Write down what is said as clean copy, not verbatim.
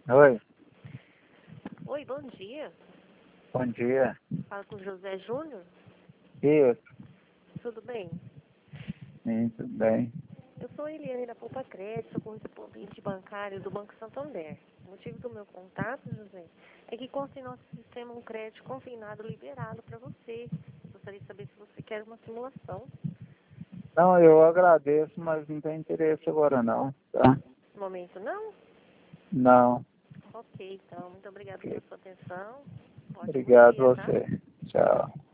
Oi, Oi, bom dia. bom dia. Fala com o José Júnior. Isso, Tudo bem? sim, tudo bem. Eu sou a Eliane da Poupa Crédito, correspondente bancário do Banco Santander. O motivo do meu contato, José, é que consta em nosso sistema um crédito consignado liberado para você. Gostaria de saber se você quer uma simulação. Não, eu agradeço, mas não tem interesse agora não, tá? No momento, não? Não, Ok, então. Muito obrigada pela ok. sua atenção. Ótimo Obrigado dia, tá? você. Tchau.